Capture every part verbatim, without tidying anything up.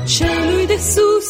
celui de sus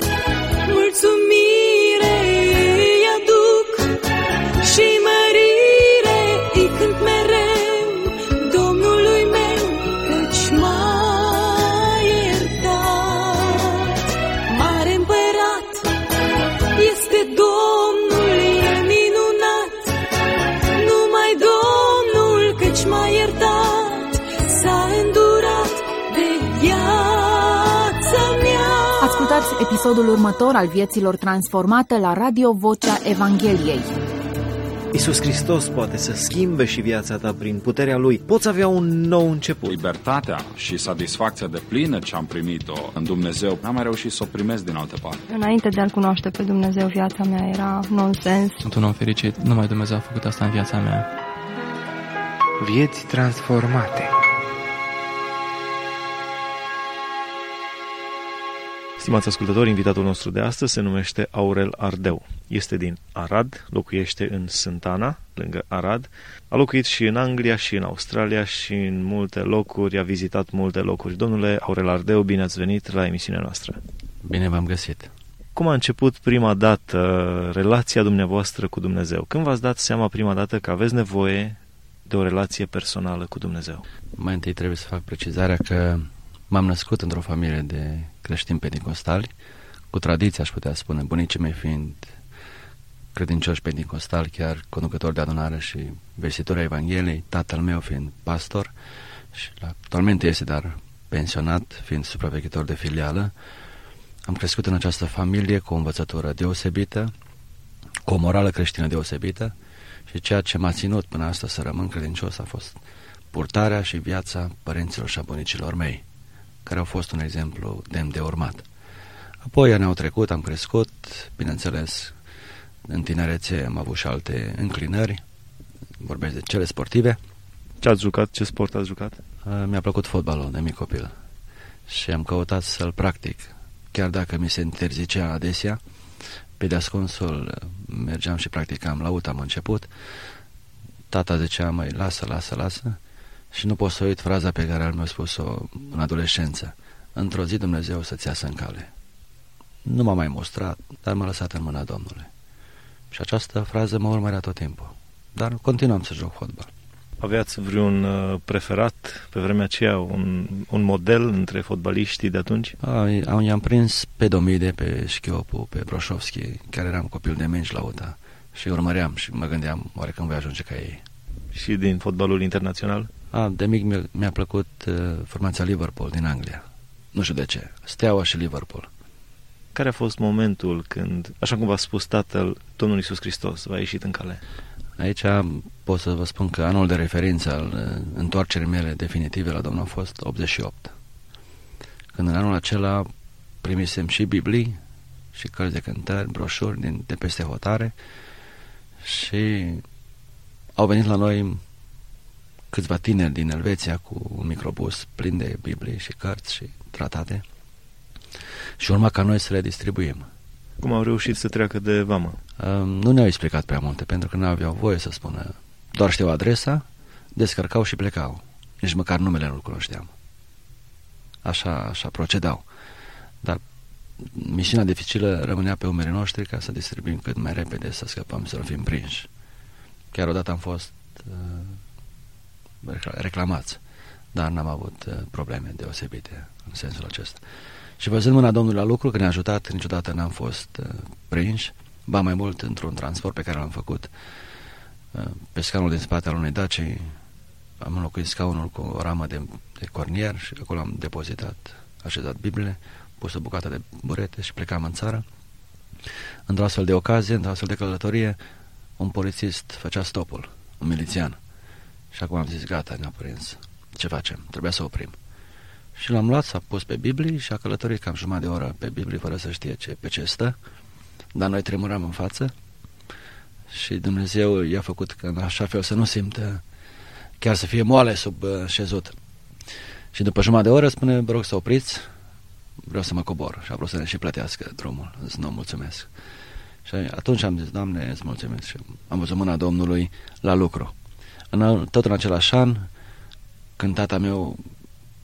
mulțumire îi aduc și mărire îi cânt mereu Domnului meu, căci m-a iertat. Mare împărat este Domnul, e minunat, numai Domnul, căci m-a iertat, s-a îndurat de viața mea. Ascultați episodul următor al Vieților Transformate la Radio Vocea Evangheliei. Iisus Hristos poate să schimbe și viața ta prin puterea Lui. Poți avea un nou început. Libertatea și satisfacția de plină ce am primit-o în Dumnezeu, n-am mai reușit să o primesc din altă parte. Înainte de a-L cunoaște pe Dumnezeu, viața mea era nonsens. Sunt un om fericit, numai Dumnezeu a făcut asta în viața mea. Vieți transformate. Stimați ascultători, invitatul nostru de astăzi se numește Aurel Ardeu. Este din Arad, locuiește în Sântana, lângă Arad. A locuit și în Anglia și în Australia și în multe locuri, a vizitat multe locuri. Domnule Aurel Ardeu, bine ați venit la emisiunea noastră. Bine v-am găsit. Cum a început prima dată relația dumneavoastră cu Dumnezeu? Când v-ați dat seama prima dată că aveți nevoie de o relație personală cu Dumnezeu? Mai întâi trebuie să fac precizarea că m-am născut într-o familie de creștini penticostali, cu tradiție, aș putea spune, bunicii mei fiind credincioși penticostali, chiar conducători de adunare și vestitori ai Evangheliei, tatăl meu fiind pastor și actualmente este, dar pensionat, fiind supraveghetor de filială. Am crescut în această familie cu o învățătură deosebită, cu o morală creștină deosebită și ceea ce m-a ținut până astăzi să rămân credincios a fost purtarea și viața părinților și a bunicilor mei, care au fost un exemplu demn de urmat. Apoi ani au trecut, am crescut, bineînțeles, în tinerețe am avut și alte înclinări, vorbesc de cele sportive. Ce ați jucat? Ce sport ați jucat? Mi-a plăcut fotbalul de mic copil și am căutat să-l practic, chiar dacă mi se interzicea adesea. Pe de-ascunsul mergeam și practicam, la U T am început. Tata zicea, măi, lasă, lasă, lasă. Și nu pot să uit fraza pe care mi-a spus-o în adolescență. Într-o zi Dumnezeu să-ți iasă în cale. Nu m-a mai mostrat, dar m-a lăsat în mâna Domnului. Și această frază mă urmărea tot timpul. Dar continuam să joc fotbal. Aveați vreun uh, preferat pe vremea aceea, un, un model între fotbaliștii de atunci? A, i-am prins pe Domide, pe Șchiopu, pe Broșovski, chiar eram copil de menci la U T A. Și urmăream și mă gândeam, oare când voi ajunge ca ei. Și din fotbalul internațional? A, de mic mi-a, mi-a plăcut uh, formația Liverpool din Anglia. Nu știu de ce. Steaua și Liverpool. Care a fost momentul când, așa cum v-a spus Tatăl, Domnul Iisus Hristos v-a ieșit în cale? Aici pot să vă spun că anul de referință al uh, întoarcerii mele definitive la Domnul a fost optzeci și opt. Când în anul acela primisem și Biblii, și cărți de cântări, broșuri din, de peste hotare și au venit la noi câțiva tineri din Elveția cu un microbus plin de Biblii și cărți și tratate și urma ca noi să le distribuim. Cum au reușit să treacă de vamă? Uh, nu ne-au explicat prea multe, pentru că nu aveau voie să spună. Doar știau adresa, descărcau și plecau. Nici măcar numele nu-l cunoșteam. Așa, așa procedau. Dar misiunea dificilă rămânea pe umerii noștri ca să distribuim cât mai repede, să scăpăm, să nu fim prinși. Chiar odată am fost uh, reclamați, dar n-am avut uh, probleme deosebite în sensul acesta. Și văzând mâna Domnului la lucru, că ne-a ajutat, niciodată n-am fost uh, prinși, ba mai mult într-un transport pe care l-am făcut uh, pe scaunul din spate al unei Daci, am înlocuit scaunul cu o ramă de, de cornier și acolo am depozitat, așezat Bibliile, pus o bucată de burete și plecam în țară. Într-o astfel de ocazie, într-o astfel de călătorie, un polițist făcea stopul, un milițian. Și acum am zis, gata, ne-a prins. Ce facem? Trebuia să oprim. Și l-am luat, s-a pus pe Biblii și a călătorit cam jumătate de oră pe Biblii fără să știe ce, pe ce stă. Dar noi tremuram în față și Dumnezeu i-a făcut că în așa fel să nu simtă, chiar să fie moale sub uh, șezut. Și după jumătate de oră spune, vă rog să opriți, vreau să mă cobor. Și a vrut să ne și plătească drumul. Zis, nu, mulțumesc. Și atunci am zis, Doamne, îți mulțumesc. Și am văzut mâna Domnului la lucru. În, tot în același an, când tata meu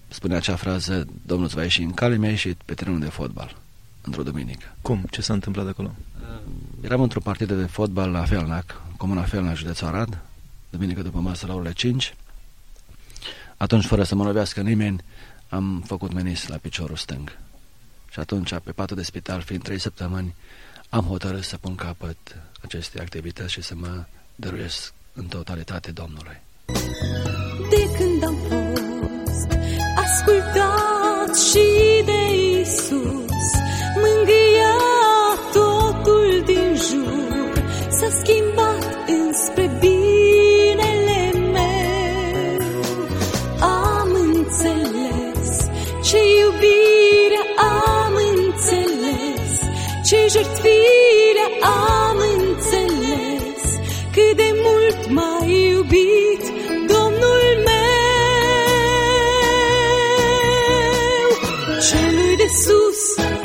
spunea acea frază, Domnul îți va ieși în cale, mi-a ieșit pe terenul de fotbal, într-o duminică. Cum? Ce s-a întâmplat de acolo? Eram într-o partidă de fotbal la Felnac, comuna Felnac, județul Arad, duminică după masă la orele cinci. Atunci, fără să mă lovească nimeni, am făcut menis la piciorul stâng. Și atunci, pe patul de spital, fiind trei săptămâni, am hotărât să pun capăt acestei activități și să mă dăruiesc în totalitate Domnului. De când am fost ascultat și de Iisus, mângâia totul din jur, s-a schimbat înspre binele meu. Am înțeles ce iubirea, am înțeles ce jertfirea, am înțeles cât de mult m-a iubit Domnul meu. Celui de sus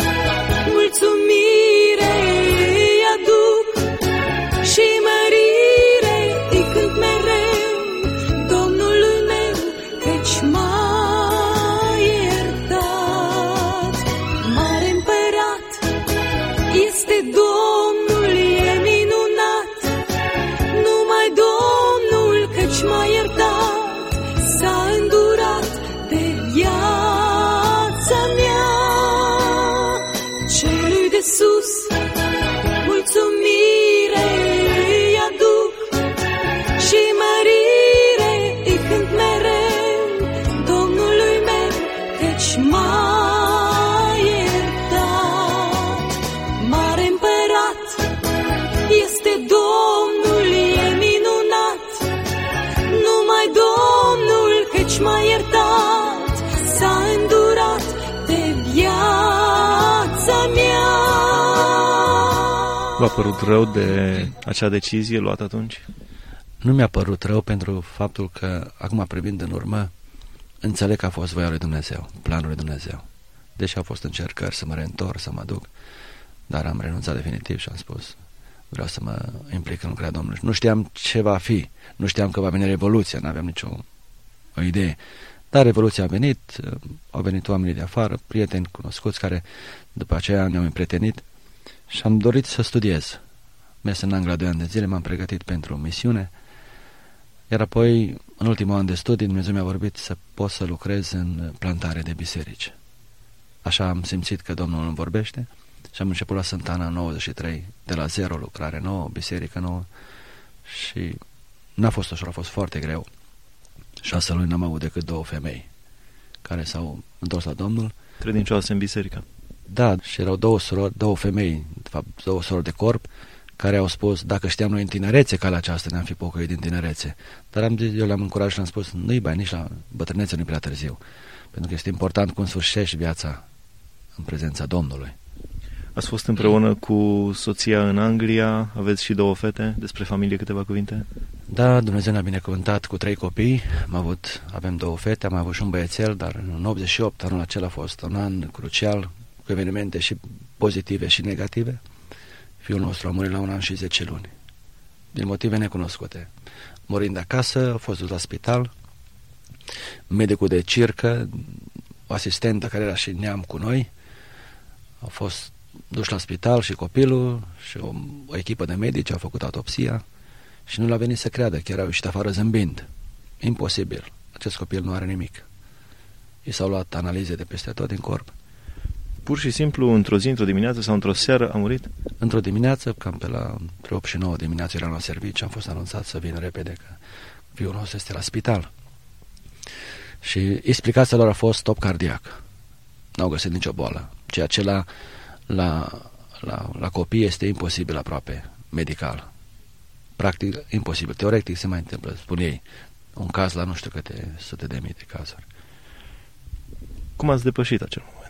mulțumire îi aduc și mărire îi cânt mereu Domnului meu, căci m-a iertat. Mare împărat este Domnul, e minunat, numai Domnul, căci m-a iertat, s-a îndurat de viața mea. Celui de sus mulțumire îi aduc și mărire îi cânt mereu Domnului meu, căci m-a iertat. Mare împărat este Domnul, e minunat, numai Domnul, căci m-a iertat, s-a îndurat de viața mea. V-a părut rău de acea decizie luată atunci? Nu mi-a părut rău pentru faptul că, acum privind în urmă, înțeleg că a fost voia lui Dumnezeu, planul lui Dumnezeu. Deși au fost încercări să mă reîntorc, să mă duc, dar am renunțat definitiv și am spus, vreau să mă implic în lucrarea Domnului. Nu știam ce va fi, nu știam că va veni Revoluția, nu aveam nicio o idee. Dar Revoluția a venit, au venit oamenii de afară, prieteni cunoscuți care după aceea ne-au împrietenit și am dorit să studiez. Mers în Anglia doi ani de zile, m-am pregătit pentru misiune, iar apoi, în ultimul an de studii, Dumnezeu mi-a vorbit să pot să lucrez în plantare de biserici. Așa am simțit că Domnul îmi vorbește și am început la Sântana în nouăzeci și trei, de la zero, lucrare nouă, biserică nouă și n-a fost ușor, a fost foarte greu. Șase luni n-am avut decât două femei care s-au întors la Domnul. Credincioase în biserică. Da, și erau două surori, două femei, de fapt două surori de corp, care au spus, dacă știam noi în tinerețe calea aceasta, ne-am fi pocăit din tinerețe. Dar am zis, eu le-am încurajat și le-am spus, nu-i bai, nici la bătrânețe nu-i prea târziu, pentru că este important cum sfârșești viața în prezența Domnului. Ați fost împreună cu soția în Anglia, aveți și două fete, despre familie câteva cuvinte? Da, Dumnezeu ne-a binecuvântat cu trei copii, am avut, avem două fete, am avut și un băiețel, dar în optzeci și opt, anul acela a fost un an crucial, cu evenimente și pozitive și negative. Fiul nostru a murit la un an și zece luni, din motive necunoscute. Murind acasă, a fost dus la spital, medicul de circă, o asistentă care era și neam cu noi, au fost duși la spital și copilul și o, o echipă de medici au făcut autopsia și nu l-a venit să creadă, chiar au ieșit afară zâmbind. Imposibil, acest copil nu are nimic. I s-au luat analize de peste tot din corp. Pur și simplu, într-o zi, într-o dimineață sau într-o seară a murit? Într-o dimineață, cam pe la între opt și nouă dimineață eram la serviciu, am fost anunțat să vin repede că fiul nostru este la spital. Și explicația lor a fost stop cardiac. N-au găsit nicio boală, ceea ce la, la, la, la copii este imposibil aproape medical. Practic imposibil, teoretic se mai întâmplă, spun ei, un caz la nu știu câte sute de mii de cazuri. Cum ați depășit acel moment?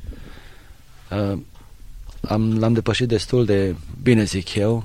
Uh, am, l-am depășit destul de bine, zic eu,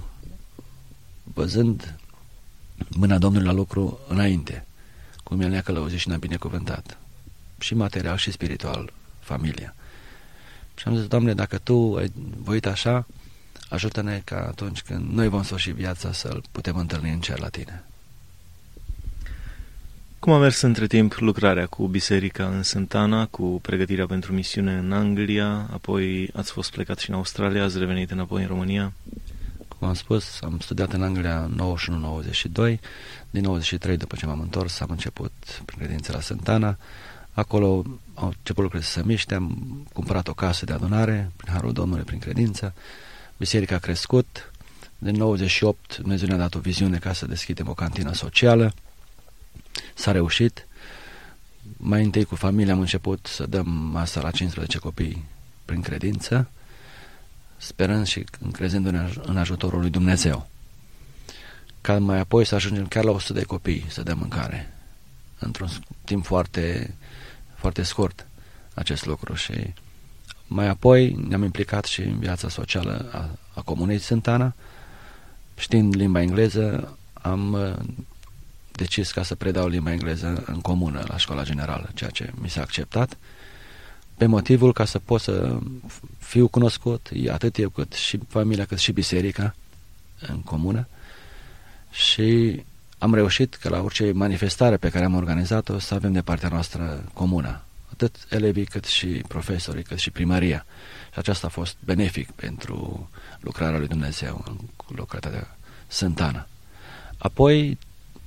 văzând mâna Domnului la lucru înainte, cum El ne-a călăuzit și ne-a binecuvântat, și material și spiritual, familia. Și am zis, Doamne, dacă Tu ai voit așa, ajută-ne ca atunci când noi vom sfârși viața să-L putem întâlni în cer la Tine. Cum a mers între timp lucrarea cu biserica în Santana, cu pregătirea pentru misiune în Anglia, apoi ați fost plecat și în Australia, ați revenit înapoi în România? Cum am spus, am studiat în Anglia nouăzeci și unu nouăzeci și doi, din nouăzeci și trei, după ce m-am întors, am început prin credință la Santana. Acolo au început lucrurile să se miște, am cumpărat o casă de adunare, prin Harul Domnului, prin credință. Biserica a crescut. Din nouăzeci și opt, Dumnezeu ne-a dat o viziune ca să deschidem o cantină socială. S-a reușit. Mai întâi cu familia am început să dăm masa la cincisprezece copii prin credință, sperând și încrezându-ne în ajutorul lui Dumnezeu. Ca mai apoi să ajungem chiar la o sută de copii să dăm mâncare. Într-un timp foarte, foarte scurt acest lucru. Și mai apoi ne-am implicat și în viața socială a, a comunei Santana. Știind limba engleză, am decis ca să predau limba engleză în comună la școala generală, ceea ce mi s-a acceptat, pe motivul ca să pot să fiu cunoscut, atât eu cât și familia, cât și biserica în comună. Și am reușit că la orice manifestare pe care am organizat-o să avem de partea noastră comună, atât elevii cât și profesorii, cât și primăria. Și aceasta a fost benefic pentru lucrarea lui Dumnezeu în localitatea Santana. Apoi,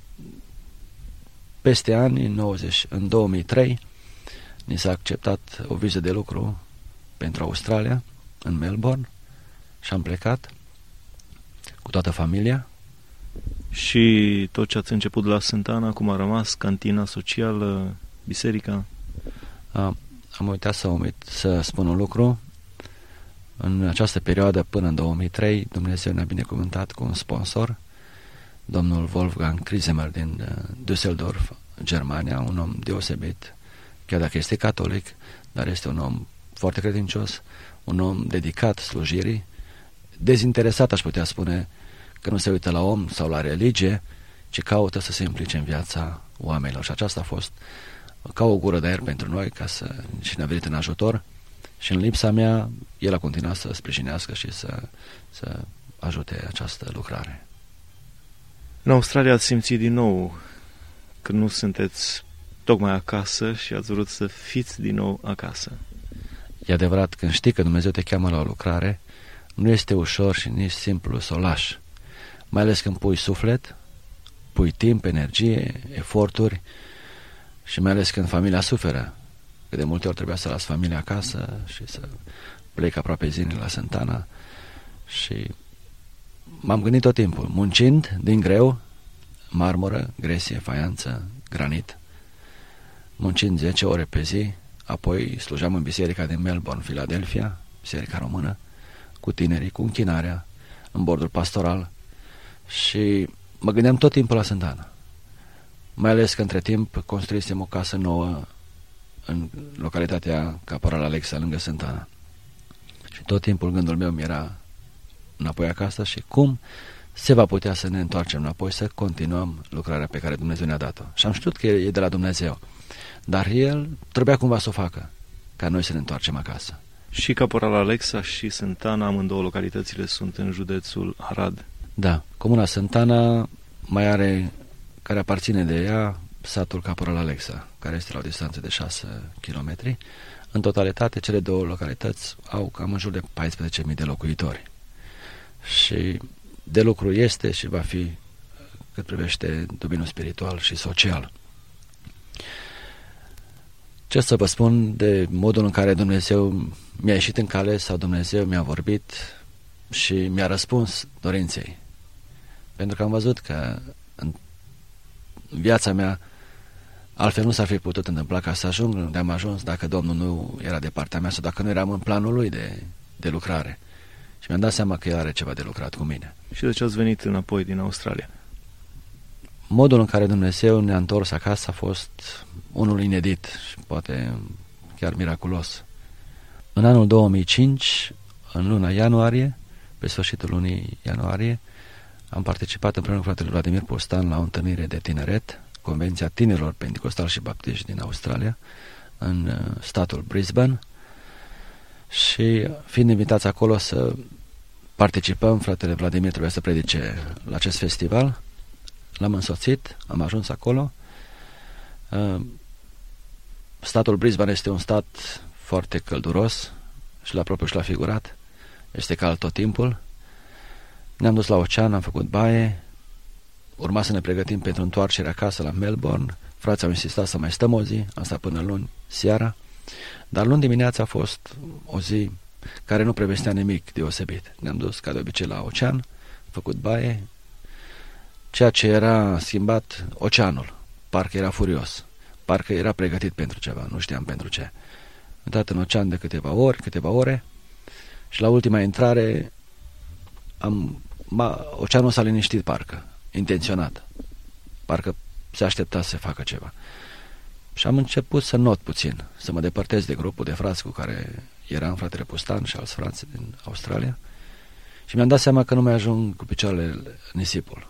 peste ani, în, nouăzeci, în două mii trei, ni s-a acceptat o viză de lucru pentru Australia, în Melbourne, și am plecat cu toată familia. Și tot ce ați început la Santana, cum a rămas, cantina socială, biserica? A, am uitat să, omit, să spun un lucru. În această perioadă, până în două mii trei, Dumnezeu ne-a binecuvântat cu un sponsor, domnul Wolfgang Krisemer din Düsseldorf, Germania, un om deosebit, chiar dacă este catolic, dar este un om foarte credincios, un om dedicat slujirii, dezinteresat, aș putea spune, că nu se uită la om sau la religie, ci caută să se implice în viața oamenilor. Și aceasta a fost ca o gură de aer pentru noi, ca să și ne-a venit în ajutor. Și în lipsa mea, el a continuat să sprijinească și să, să ajute această lucrare. În Australia ați simțit din nou că nu sunteți tocmai acasă și ați vrut să fiți din nou acasă. E adevărat, când știi că Dumnezeu te cheamă la o lucrare, nu este ușor și nici simplu să o lași. Mai ales când pui suflet, pui timp, energie, eforturi și mai ales când familia suferă. Că de multe ori trebuia să las familia acasă și să plec aproape zilnic la Santana. Și m-am gândit tot timpul, muncind din greu, marmură, gresie, faianță, granit, muncind zece ore pe zi, apoi slujeam în biserica din Melbourne, Philadelphia, biserica română, cu tinerii, cu închinarea, în bordul pastoral, și mă gândeam tot timpul la Santana. Mai ales că între timp construisem o casă nouă în localitatea Caporal Alexa, lângă Santana. Și tot timpul gândul meu mi era înapoi acasă și cum se va putea să ne întoarcem înapoi, să continuăm lucrarea pe care Dumnezeu ne-a dat-o. Și am știut că e de la Dumnezeu, dar El trebuia cumva să o facă, ca noi să ne întoarcem acasă. Și Caporal Alexa și Santana, amândouă localitățile sunt în județul Arad. Da, comuna Santana mai are, care aparține de ea, satul Caporal Alexa, care este la o distanță de șase kilometri. În totalitate, cele două localități au cam în jur de paisprezece mii de locuitori. Și de lucru este și va fi cât privește domeniul spiritual și social. Ce să vă spun de modul în care Dumnezeu mi-a ieșit în cale sau Dumnezeu mi-a vorbit și mi-a răspuns dorinței. Pentru că am văzut că în viața mea altfel nu s-ar fi putut întâmpla ca să ajung unde am ajuns dacă Domnul nu era de partea mea sau dacă nu eram în planul Lui de, de lucrare. Și mi-am dat seama că El are ceva de lucrat cu mine. Și de ce ați venit înapoi din Australia? Modul în care Dumnezeu ne-a întors acasă a fost unul inedit și poate chiar miraculos. În anul două mii cinci, în luna ianuarie, pe sfârșitul lunii ianuarie, am participat împreună cu fratele Vladimir Postan la o întâlnire de tineret, Convenția Tinerilor Pentecostali și Baptiști din Australia, în statul Brisbane, și fiind invitați acolo să participăm, fratele Vladimir trebuia să predice la acest festival, l-am însoțit, am ajuns acolo Statul Brisbane este un stat foarte călduros și la propriu și la figurat. Este cald tot timpul. Ne-am dus la ocean, am făcut baie. Urma să ne pregătim pentru întoarcerea acasă la Melbourne. Frații au insistat să mai stăm o zi, am stat până luni seara. Dar luni dimineața a fost o zi care nu prevestea nimic deosebit. Ne-am dus ca de obicei la ocean, făcut baie. Ceea ce era schimbat, oceanul. Parcă era furios. Parcă era pregătit pentru ceva, nu știam pentru ce. Am intrat în ocean de câteva ori, câteva ore și la ultima intrare am, ma, oceanul s-a liniștit parcă, intenționat. Parcă se aștepta să facă ceva. Și am început să not puțin, să mă depărtez de grupul de frați cu care eram, fratele Pustan și alți frați din Australia, și mi-am dat seama că nu mai ajung cu picioarele nisipul.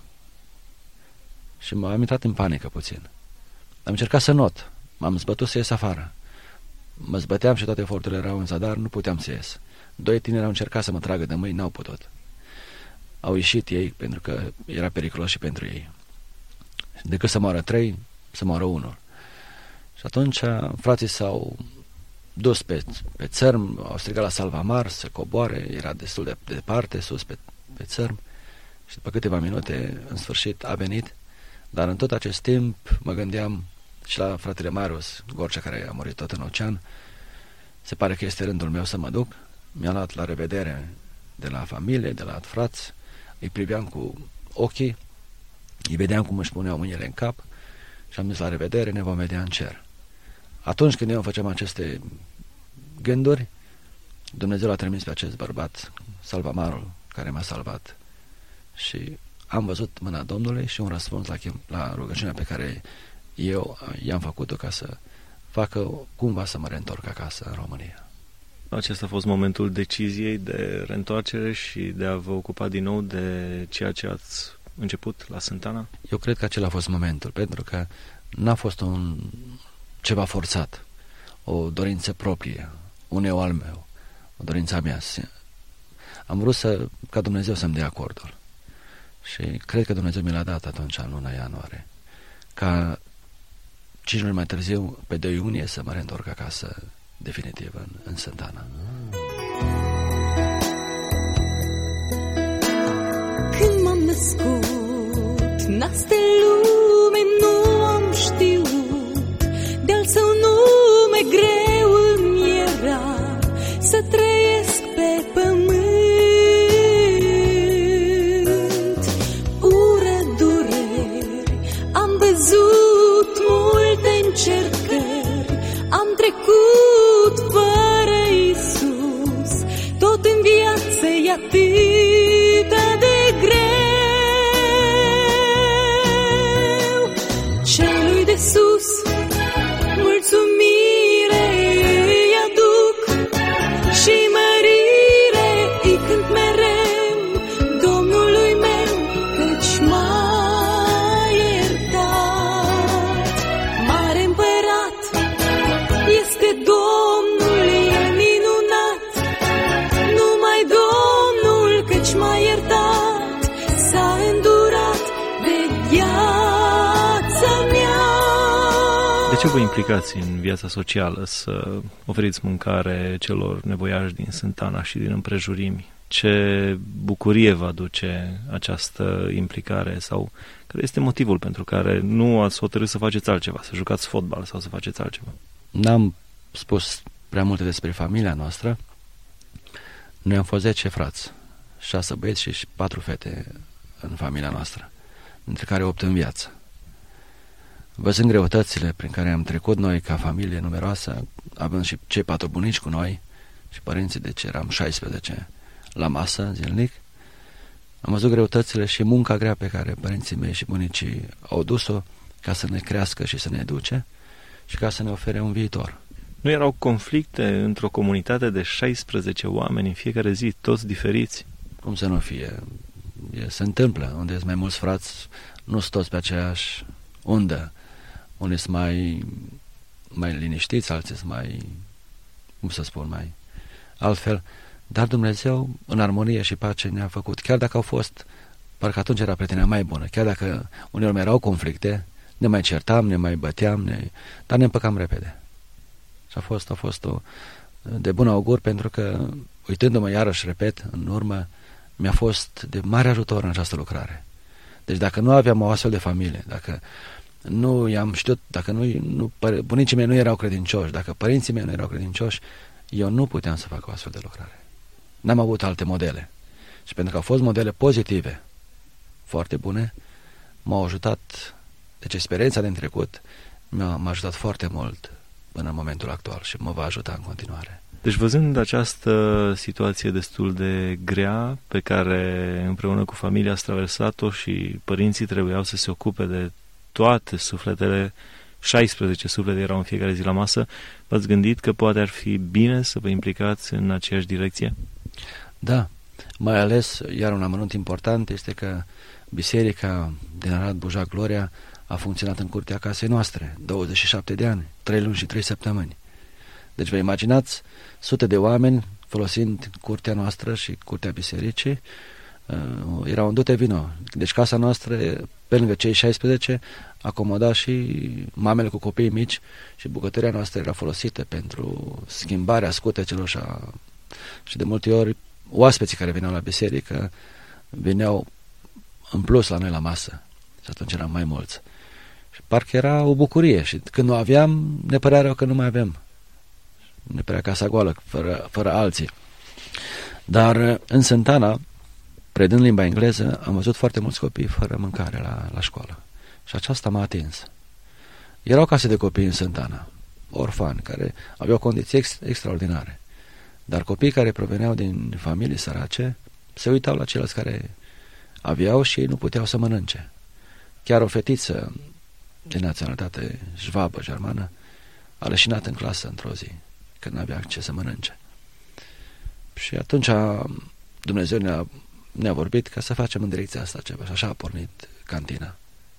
Și m-am intrat în panică puțin. Am încercat să not, m-am zbătut să ies afară. Mă zbăteam și toate eforturile erau în zadar, nu puteam să ies. Doi tineri au încercat să mă tragă de mâini, n-au putut. Au ieșit ei pentru că era periculos și pentru ei. Decât să moară trei, să moară unul. Și atunci frații s-au dus pe, pe țărm, au strigat la Salvamar să coboare, era destul de departe, sus pe, pe țărm. Și după câteva minute, în sfârșit, a venit. Dar în tot acest timp mă gândeam și la fratele Marius Gorcea, care a murit tot în ocean. Se pare că este rândul meu să mă duc. Mi-a luat la revedere de la familie, de la frați. Îi priveam cu ochii, îi vedeam cum își puneau mâinile în cap și am zis la revedere, ne vom vedea în cer. Atunci când eu făceam aceste gânduri, Dumnezeu l-a trimis pe acest bărbat, Salvamarul, care m-a salvat. Și am văzut mâna Domnului și un răspuns la, la rugăciunea pe care eu i-am făcut-o ca să facă cumva să mă reîntorc acasă în România. Acesta a fost momentul deciziei de reîntoarcere și de a vă ocupa din nou de ceea ce ați început la Sântana? Eu cred că acela a fost momentul, pentru că n-a fost un ceva forțat, o dorință proprie, un eu al meu, o dorință a mea. Am vrut să, ca Dumnezeu să-mi dea acordul. Și cred că Dumnezeu mi l-a dat atunci, în luna ianuarie, ca cinci luni mai târziu, pe doi iunie, să mă reîntorc acasă definitiv în, în Sântana. Când m-am născut, n-astă lume nu am știut, de-al său nume greu îmi era să trăiesc pe pământ. Ură, dureri, am văzut multe încercări, am trecut fără Iisus, tot în viață e atâta de greu. Celui de sus mulțumire îi aduc și mărire îi cânt mereu Domnului meu, căci m-a iertat. Mare împărat este Domnul, e minunat, numai Domnul, căci m-a iertat, s-a îndurat de viața mea. De ce vă implicați în viața socială să oferiți mâncare celor nevoiași din Sântana și din împrejurimi? Ce bucurie vă aduce această implicare sau care este motivul pentru care nu ați hotărât să faceți altceva, să jucați fotbal sau să faceți altceva? N-am spus prea multe despre familia noastră. Noi am fost zece frați, șase băieți și patru fete în familia noastră, dintre care opt în viață. Văzând greutățile prin care am trecut noi ca familie numeroasă, având și cei patru bunici cu noi și părinții, deci eram șaisprezece la masă zilnic, am văzut greutățile și munca grea pe care părinții mei și bunicii au dus-o ca să ne crească și să ne educe și ca să ne ofere un viitor. Nu erau conflicte într-o comunitate de șaisprezece oameni în fiecare zi, toți diferiți? Cum să nu fie? E, se întâmplă. Unde sunt mai mulți frați, nu sunt toți pe aceeași undă. Unde sunt mai, mai liniștiți, alții sunt mai, cum să spun, mai altfel. Dar Dumnezeu, în armonie și pace, ne-a făcut. Chiar dacă au fost, parcă atunci era prietenia mai bună, chiar dacă uneori mai erau conflicte, Ne mai certam, ne mai băteam, ne... dar ne împăcam repede. Și a fost, a fost o, de bun augur, pentru că, uitându-mă iarăși, repet, în urmă, mi-a fost de mare ajutor în această lucrare. Deci dacă nu aveam o astfel de familie, dacă nu i-am știut, dacă nu, nu, bunicii mei nu erau credincioși, dacă părinții mei nu erau credincioși, eu nu puteam să fac o astfel de lucrare. N-am avut alte modele. Și pentru că au fost modele pozitive, foarte bune, m-au ajutat, deci experiența din trecut m-a, m-a ajutat foarte mult până în momentul actual și mă va ajuta în continuare. Deci văzând această situație destul de grea pe care împreună cu familia ați traversat-o și părinții trebuiau să se ocupe de toate sufletele, șaisprezece suflete erau în fiecare zi la masă, v-ați gândit că poate ar fi bine să vă implicați în aceeași direcție? Da, mai ales, iar un amănunt important este că biserica din Arad Bujac Gloria a funcționat în curtea casei noastre douăzeci și șapte de ani, trei luni și trei săptămâni. Deci vă imaginați sute de oameni folosind curtea noastră și curtea bisericii, uh, erau în dute vino. Deci casa noastră, pe lângă cei șaisprezece, acomoda și mamele cu copii mici și bucătăria noastră era folosită pentru schimbarea scutecelor și, a, și de multe ori oaspeții care veneau la biserică veneau în plus la noi la masă și atunci eram mai mulți. Și parcă era o bucurie și când nu aveam, ne părea rău că nu mai avem. Ne părea casa goală, fără, fără alții. Dar în Sântana, predând limba engleză, am văzut foarte mulți copii fără mâncare la, la școală. Și aceasta m-a atins. Erau case de copii în Sântana, orfani, care aveau condiții ex, extraordinare. Dar copiii care proveneau din familii sărace se uitau la ceilalți care aveau și ei nu puteau să mănânce. Chiar o fetiță de naționalitate jvabă, germană, a leșinat în clasă într-o zi, când nu avea ce să mănânce. Și atunci Dumnezeu ne-a, ne-a vorbit ca să facem în direcția asta ceva. Și așa a pornit cantina.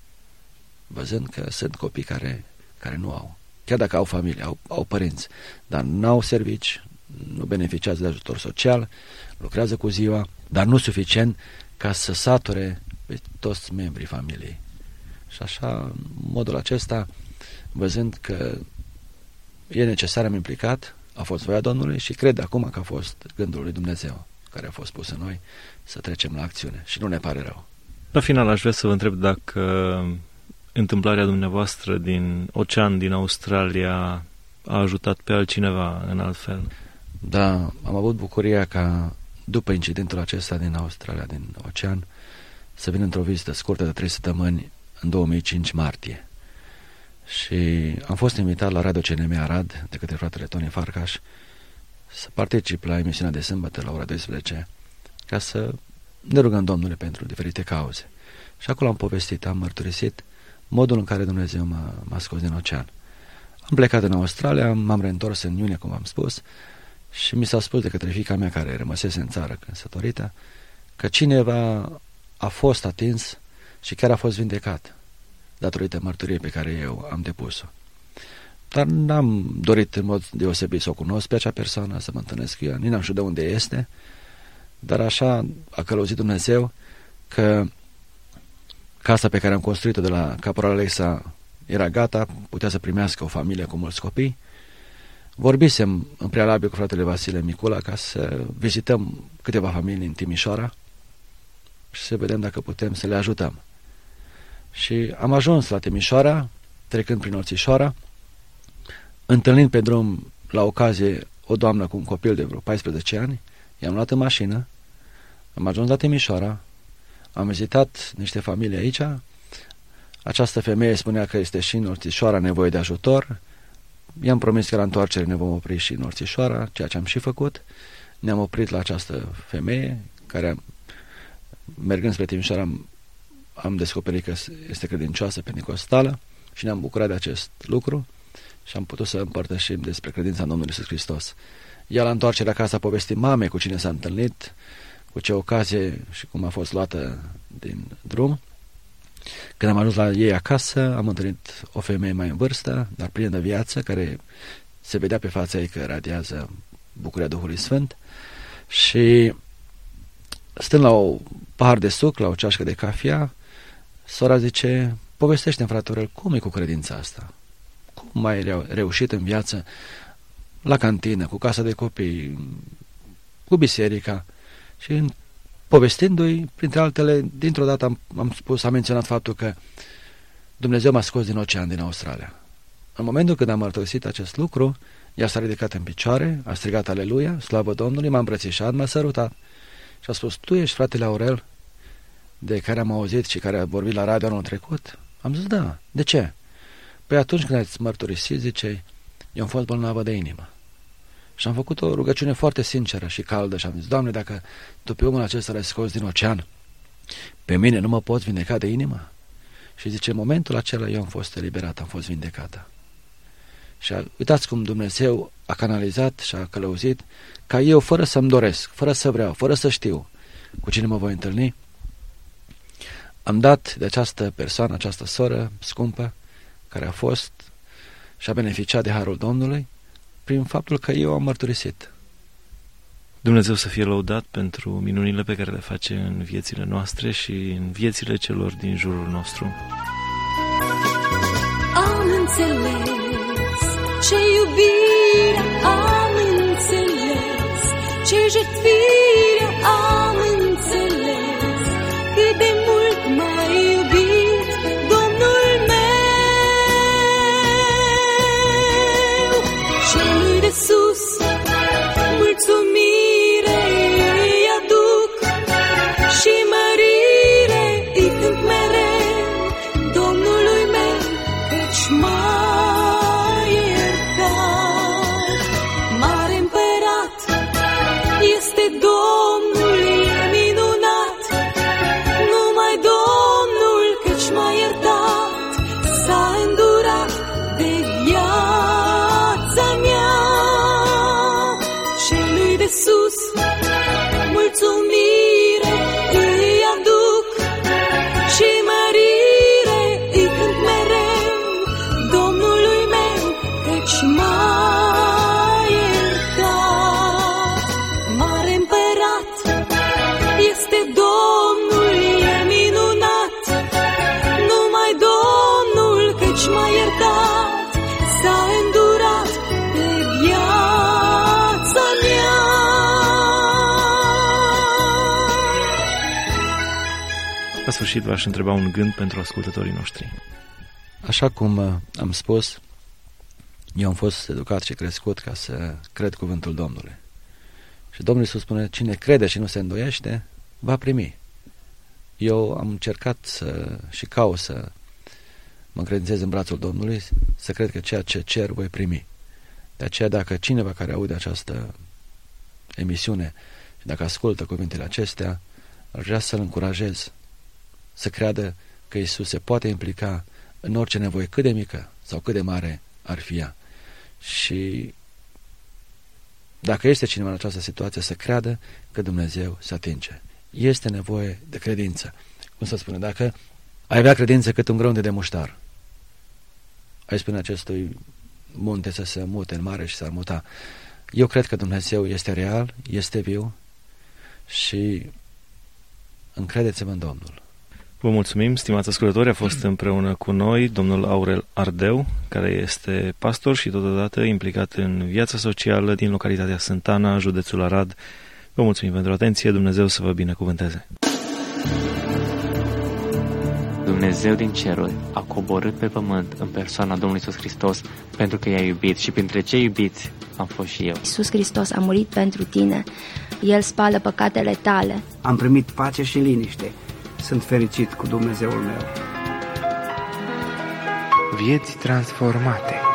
Văzând că sunt copii care, care nu au. Chiar dacă au familie, au, au părinți, dar n-au servici, nu beneficiază de ajutor social, lucrează cu ziua, dar nu suficient ca să sature pe toți membrii familiei. Și așa, în modul acesta, văzând că e necesar, am implicat, a fost voia Domnului și cred acum că a fost gândul lui Dumnezeu care a fost pus în noi să trecem la acțiune și nu ne pare rău. La final aș vrea să vă întreb dacă întâmplarea dumneavoastră din ocean, din Australia, a ajutat pe altcineva în alt fel. Da, am avut bucuria ca după incidentul acesta din Australia, din ocean, să vin într-o vizită scurtă de trei săptămâni în două mii cinci martie. Și am fost invitat la Radio C N M Arad de către fratele Tony Farcaș să particip la emisiunea de sâmbătă la ora douăsprezece ca să ne rugăm Domnului pentru diferite cauze. Și acolo am povestit, am mărturisit modul în care Dumnezeu m-a, m-a scos din ocean. Am plecat în Australia, m-am reîntors în iunie, cum am spus, și mi s-a spus de către fiica mea care rămăsese în țară căsătorită că cineva a fost atins și chiar a fost vindecat datorită mărturiei pe care eu am depus-o. Dar n-am dorit în mod deosebit să o cunosc pe acea persoană, să mă întâlnesc cu ea, nici n-am știut de unde este, dar așa a călăuzit Dumnezeu că casa pe care am construit-o de la Caporal Alexa era gata, putea să primească o familie cu mulți copii. Vorbisem în prealabil cu fratele Vasile Micula ca să vizităm câteva familii în Timișoara și să vedem dacă putem să le ajutăm. Și am ajuns la Timișoara, trecând prin Orțișoara, întâlnind pe drum la ocazie o doamnă cu un copil de vreo paisprezece ani, i-am luat în mașină, am ajuns la Timișoara, am vizitat niște familii aici, această femeie spunea că este și în Orțișoara nevoie de ajutor, i-am promis că la întoarcere ne vom opri și în Orțișoara, ceea ce am și făcut, ne-am oprit la această femeie, care mergând spre Timișoara am, am descoperit că este credincioasă pentecostală și ne-am bucurat de acest lucru și am putut să împărtășim despre credința în Domnul Iisus Hristos. Ea la întoarcere acasă a povestit mamei cu cine s-a întâlnit, cu ce ocazie și cum a fost luată din drum. Când am ajuns la ei acasă, am întâlnit o femeie mai în vârstă, dar plină de viață, care se vedea pe fața ei că radiază bucuria Duhului Sfânt și stând la o pahar de suc, la o ceașcă de cafea, sora zice, povestește-mi, frate Aurel, cum e cu credința asta? Cum ai reu- reușit în viață la cantină, cu casa de copii, cu biserica? Și în, povestindu-i, printre altele, dintr-o dată am, am spus, am menționat faptul că Dumnezeu m-a scos din ocean, din Australia. În momentul când am mărturisit acest lucru, ea s-a ridicat în picioare, a strigat aleluia, slavă Domnului, m-a îmbrățișat, m-a sărutat și a spus, tu ești fratele Aurel de care am auzit și care a vorbit la radio anul trecut? Am zis, da. De ce? Păi atunci când ați mărturisit, zice, eu am fost bolnavă de inimă. Și am făcut o rugăciune foarte sinceră și caldă și am zis, Doamne, dacă Tu pe omul acesta l-ai scos din ocean, pe mine nu mă poți vindeca de inimă? Și zice, în momentul acela eu am fost eliberat, am fost vindecată. Și a, uitați cum Dumnezeu a canalizat și a călăuzit ca eu, fără să-mi doresc, fără să vreau, fără să știu cu cine mă voi întâlni, am dat de această persoană, această soră scumpă, care a fost și a beneficiat de harul Domnului, prin faptul că eu am mărturisit. Dumnezeu să fie lăudat pentru minunile pe care le face în viețile noastre și în viețile celor din jurul nostru. Am înțeles ce iubire, am înțeles ce jertfire, am înțeles cât de mult m-ai iubit Domnul meu. Celui de sus mulțumire îi aduc și mărire îi cânt mereu Domnului meu, căci m-a iertat. Mare împărat este Domnul, e minunat, numai Domnul, căci m-a iertat. S-a îndurat de viața mea. Celui de sus mulțumire îi aduc și mărire îi cânt mereu Domnului meu, căci m-a iertat. Mare împărat este Domnul, e minunat, numai Domnul, căci m-a iertat. S-a îndurat de viața mea. La sfârșit v-aș întreba un gând pentru ascultătorii noștri. Așa cum uh, am spus, eu am fost educat și crescut ca să cred cuvântul Domnului. Și Domnul Iisus spune, cine crede și nu se îndoiește, va primi. Eu am încercat să, și caut să mă încredințez în brațul Domnului, să cred că ceea ce cer voi primi. De aceea, dacă cineva care aude această emisiune și dacă ascultă cuvintele acestea, ar vrea să-l încurajez să creadă că Iisus se poate implica în orice nevoie, cât de mică sau cât de mare ar fi ea. Și dacă este cineva în această situație, să creadă că Dumnezeu se atinge. Este nevoie de credință. Cum să spune, dacă ai avea credință cât un grăunte de muștar, ai spune acestui munte să se mute în mare și s-ar muta. Eu cred că Dumnezeu este real, este viu și încredeți-vă în Domnul. Vă mulțumim, stimați ascultători, a fost împreună cu noi domnul Aurel Ardeu, care este pastor și totodată implicat în viața socială din localitatea Sântana, județul Arad. Vă mulțumim pentru atenție, Dumnezeu să vă binecuvânteze. Dumnezeu din ceruri a coborât pe pământ în persoana Domnului Iisus Hristos pentru că i-a iubit și printre cei iubiți am fost și eu. Iisus Hristos a murit pentru tine, El spală păcatele tale. Am primit pace și liniște. Sunt fericit cu Dumnezeul meu. Vieți transformate.